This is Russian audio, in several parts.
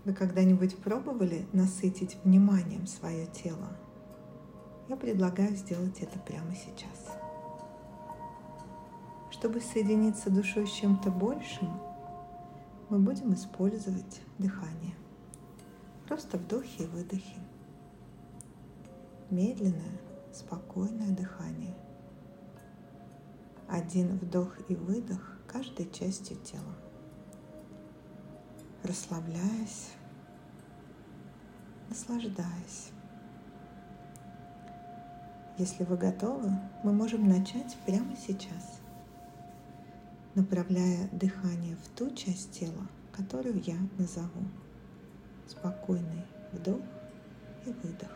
Вы когда-нибудь пробовали насытить вниманием свое тело? Я предлагаю сделать это прямо сейчас. Чтобы соединиться душой с чем-то большим, мы будем использовать дыхание. Просто вдохи и выдохи. Медленное, спокойное дыхание. Один вдох и выдох каждой частью тела. Расслабляясь, наслаждаясь. Если вы готовы, мы можем начать прямо сейчас, направляя дыхание в ту часть тела, которую я назову. Спокойный вдох и выдох.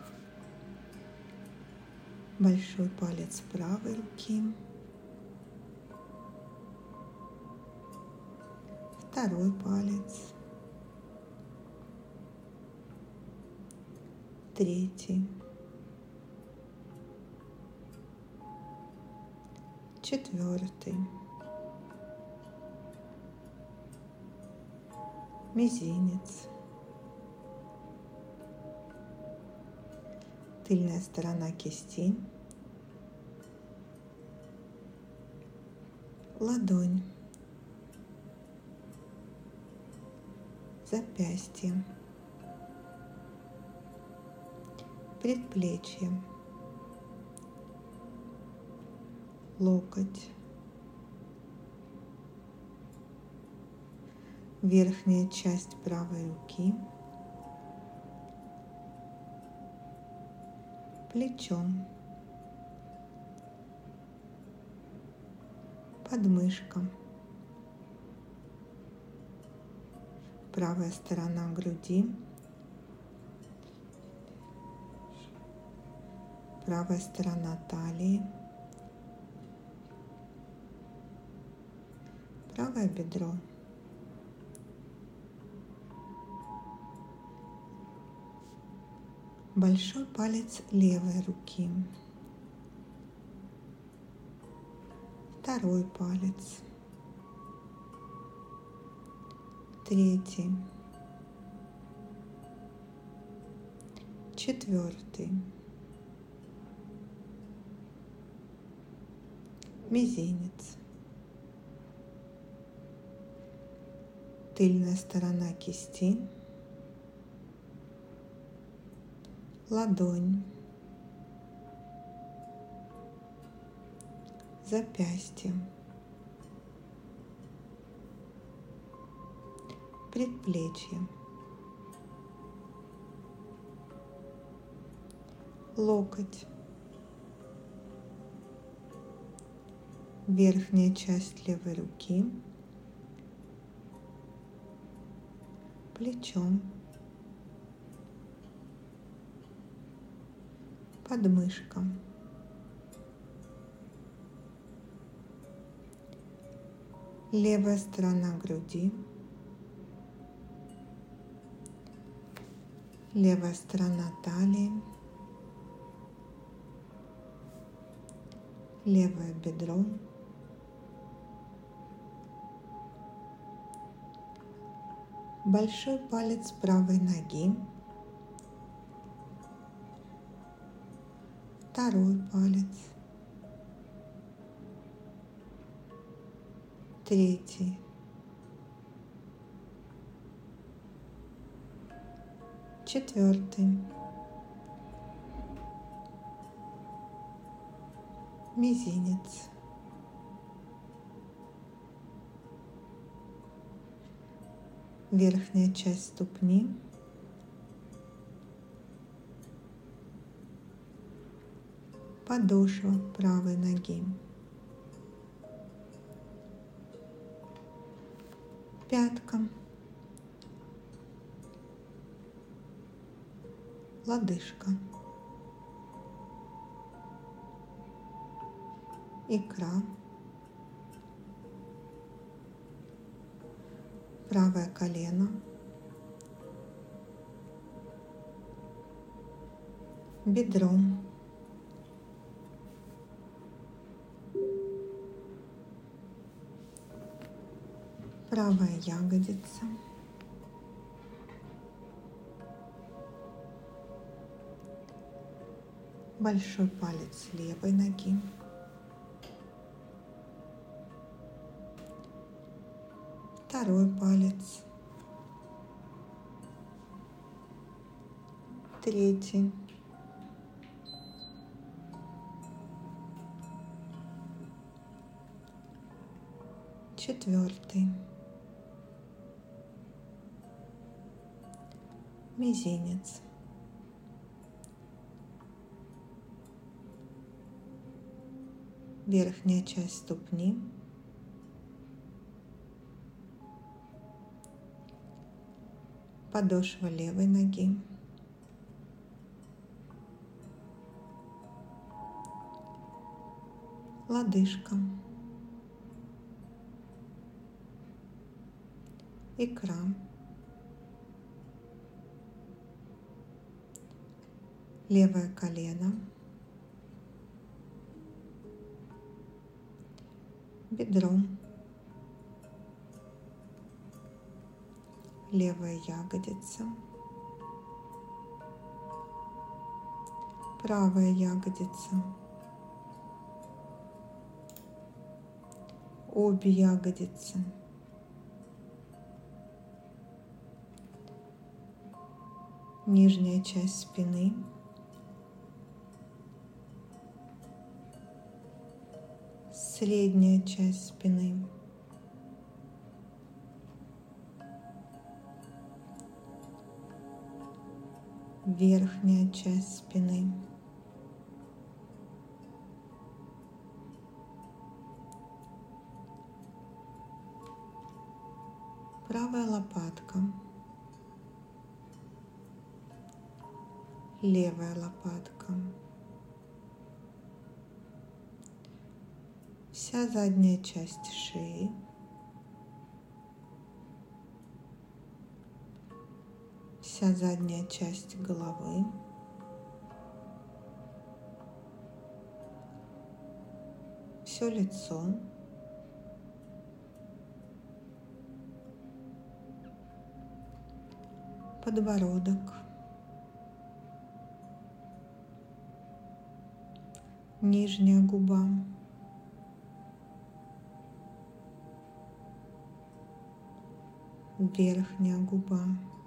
Большой палец правой руки, второй палец, третий, четвертый, мизинец, тыльная сторона кисти, ладонь, запястье, предплечье, локоть, верхняя часть правой руки, плечо, подмышка, правая сторона груди, правая сторона талии, правое бедро, большой палец левой руки, второй палец, третий, четвертый, мизинец, тыльная сторона кисти, ладонь, запястье, предплечье, локоть, верхняя часть левой руки, плечо, подмышка, левая сторона груди, левая сторона талии, левое бедро, большой палец правой ноги, второй палец, третий, четвертый, мизинец, верхняя часть ступни, подошва правой ноги, пятка, лодыжка, икра, правое колено, бедро, правая ягодица, большой палец левой ноги, второй палец, третий, четвертый, мизинец, верхняя часть ступни, подошва левой ноги, лодыжка, икра, левое колено, бедро, левая ягодица, правая ягодица, обе ягодицы, нижняя часть спины, средняя часть спины, верхняя часть спины, правая лопатка, левая лопатка, вся задняя часть шеи, вся задняя часть головы, все лицо, подбородок, нижняя губа, верхняя губа,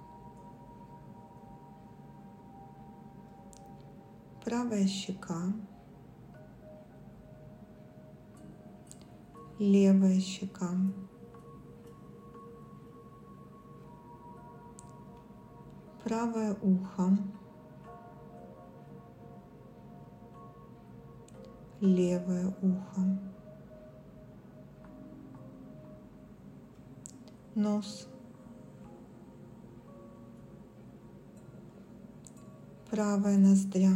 правая щека, левая щека, правое ухо, левое ухо, нос, правая ноздря,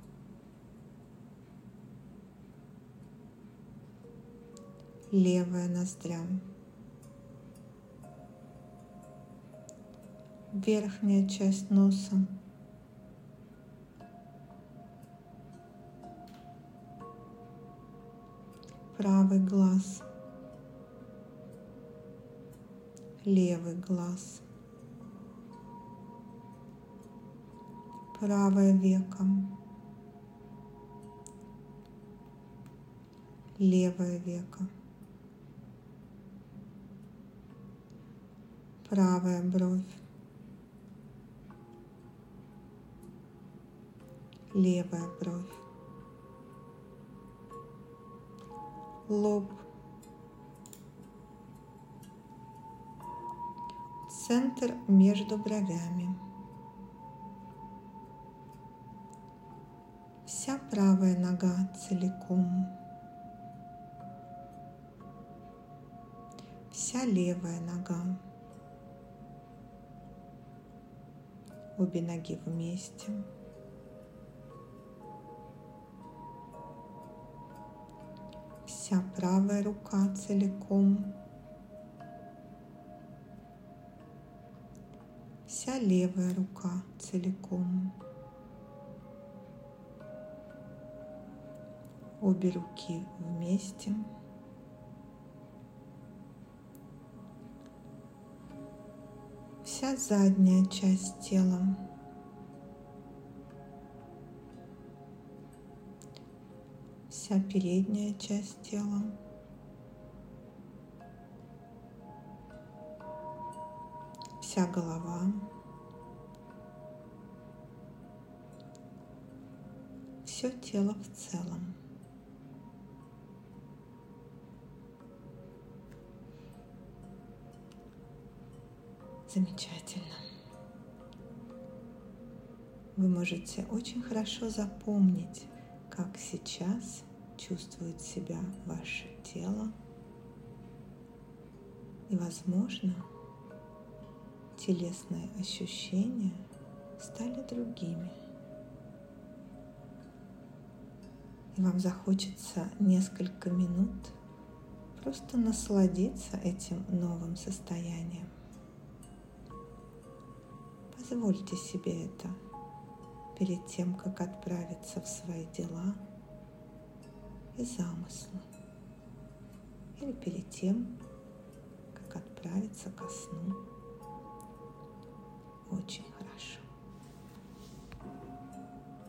левая ноздря, верхняя часть носа, правый глаз, левый глаз, правое веко, левое веко, правая бровь, левая бровь, лоб, центр между бровями, вся правая нога целиком, вся левая нога, обе ноги вместе, вся правая рука целиком, вся левая рука целиком, обе руки вместе, вся задняя часть тела, вся передняя часть тела, вся голова, все тело в целом. Замечательно. Вы можете очень хорошо запомнить, как сейчас чувствует себя ваше тело. И, возможно, телесные ощущения стали другими. И вам захочется несколько минут просто насладиться этим новым состоянием. Позвольте себе это перед тем, как отправиться в свои дела и замыслы, или перед тем, как отправиться ко сну.